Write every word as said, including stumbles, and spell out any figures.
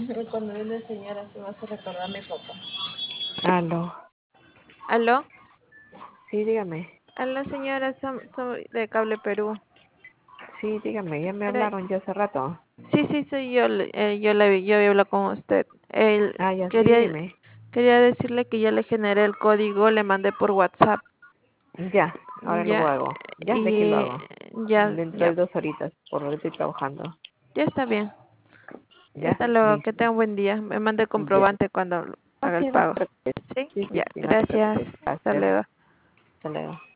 Y cuando viene señora se me hace recordar a mi papá. Aló. ¿Aló? Sí, dígame. Aló, señora, som- soy de Cable Perú. Sí, dígame. Ya me Era- hablaron ya hace rato. Sí, sí, soy yo. le- eh, yo le yo había hablado con usted. Él Ah, ya sí, quería, dime. quería decirle que ya le generé el código, le mandé por WhatsApp. Ya, ahora Ya, lo hago. Ya, de aquí lo y hago. ya, Dentro ya, de dos horitas, por lo que estoy trabajando. ya está bien. Ya Ya, hasta luego, que listo. tenga un buen día. Me mande el Ya. comprobante cuando Ah, haga el sí, no te pago. preocupes. ¿Sí? Sí, sí, Ya, sí, no te gracias. preocupes. Hasta Gracias. luego. Hasta luego.